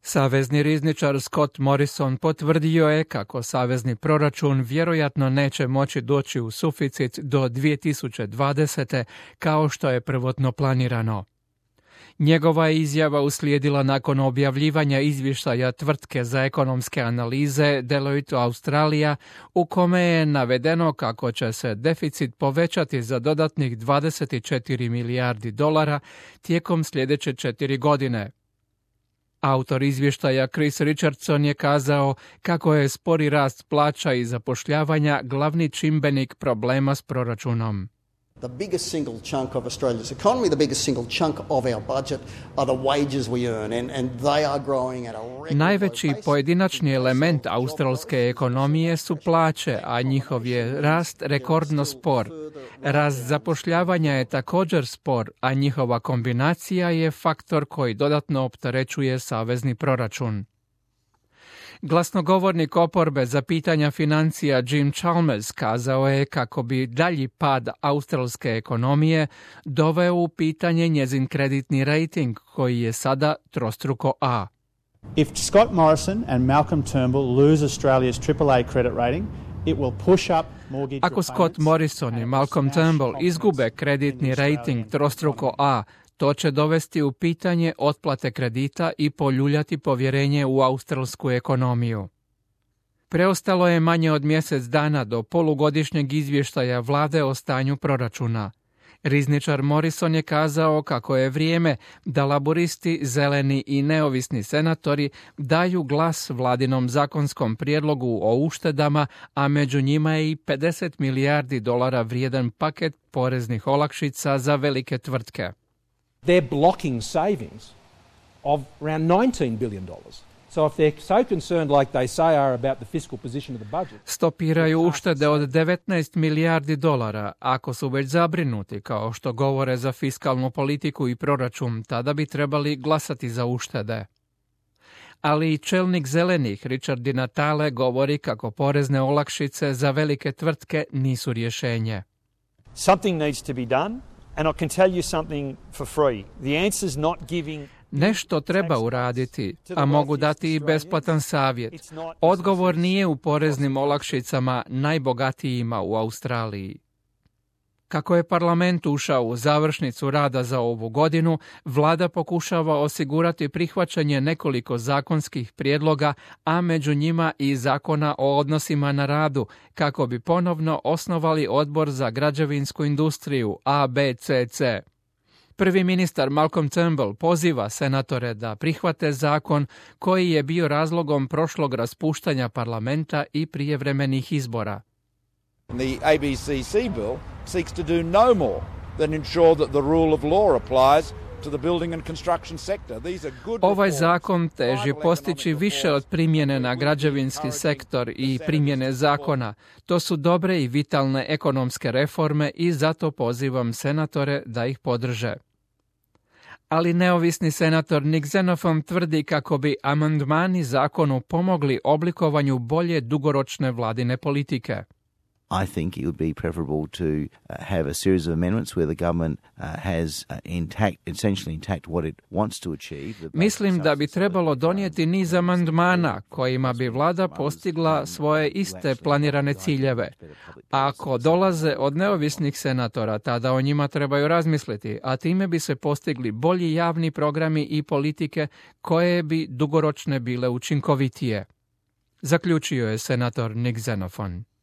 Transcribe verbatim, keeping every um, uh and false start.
Savezni rizničar Scott Morrison potvrdio je kako savezni proračun vjerojatno neće moći doći u suficit do dvije tisuće dvadesete kao što je prvotno planirano. Njegova je izjava uslijedila nakon objavljivanja izvještaja tvrtke za ekonomske analize Deloitte Australia, u kome je navedeno kako će se deficit povećati za dodatnih dvadeset četiri milijardi dolara tijekom sljedeće četiri godine. Autor izvještaja Chris Richardson je kazao kako je spori rast plaća i zapošljavanja glavni čimbenik problema s proračunom. The biggest single chunk of Australia's economy, the biggest single chunk of our budget are the wages we earn and, and they are growing at a record Najveći pojedinačni element australske ekonomije su plaće, a njihov je rast rekordno spor. Rast zapošljavanja je također spor, a njihova kombinacija je faktor koji dodatno opterećuje savezni proračun. Glasnogovornik oporbe za pitanja financija Jim Chalmers kazao je kako bi dalji pad australske ekonomije doveo u pitanje njezin kreditni rejting koji je sada trostruko A. If Scott Morrison and Malcolm Turnbull lose Australia's triple A credit rating, it will push up mortgage Ako Scott Morrison i Malcolm Turnbull izgube kreditni rejting trostruko A, to će dovesti u pitanje otplate kredita i poljuljati povjerenje u australsku ekonomiju. Preostalo je manje od mjesec dana do polugodišnjeg izvještaja vlade o stanju proračuna. Rizničar Morrison je kazao kako je vrijeme da laburisti, zeleni i neovisni senatori daju glas vladinom zakonskom prijedlogu o uštedama, a među njima je i pedeset milijardi dolara vrijedan paket poreznih olakšica za velike tvrtke. They're blocking savings of around nineteen billion dollars. So if they're so concerned like they say are about the fiscal position of the budget. Stopiraju uštede od devetnaest milijardi dolara. Ako su već zabrinuti, kao što govore za fiskalnu politiku i proračun, tada bi trebali glasati za uštede. Ali i čelnik zelenih Richard Di Natale govori kako porezne olakšice za velike tvrtke nisu rješenje. Something needs to be done. And I can tell you something for free. The answer's not giving... Nešto treba uraditi, a mogu dati i besplatan savjet. Odgovor nije u poreznim olakšicama najbogatijima u Australiji. Kako je parlament ušao u završnicu rada za ovu godinu, vlada pokušava osigurati prihvaćanje nekoliko zakonskih prijedloga, a među njima i zakona o odnosima na radu, kako bi ponovno osnovali odbor za građevinsku industriju A B C C. Prvi ministar Malcolm Turnbull poziva senatore da prihvate zakon koji je bio razlogom prošlog raspuštanja parlamenta i prijevremenih izbora. The A B C C bill seeks to do no more than ensure that the rule of law applies to the building and construction sector. These are good Ovaj zakon teži postići više od primjene na građevinski sektor i primjene zakona. To su dobre i vitalne ekonomske reforme i zato pozivam senatore da ih podrže. Ali neovisni senator Nick Xenophon tvrdi kako bi amandmani zakonu pomogli oblikovanju bolje dugoročne vladine politike. I think it would be preferable to uh, have a series of amendments where the government uh, has uh, intact, essentially intact what it wants to achieve. Mislim da bi trebalo donijeti niz amandmana kojima bi vlada postigla svoje iste planirane ciljeve. Ako dolaze od neovisnih senatora, tada o njima trebaju razmisliti, a time bi se postigli bolji javni programi i politike koje bi dugoročne bile učinkovitije. Zaključio je senator Nick Xenophon.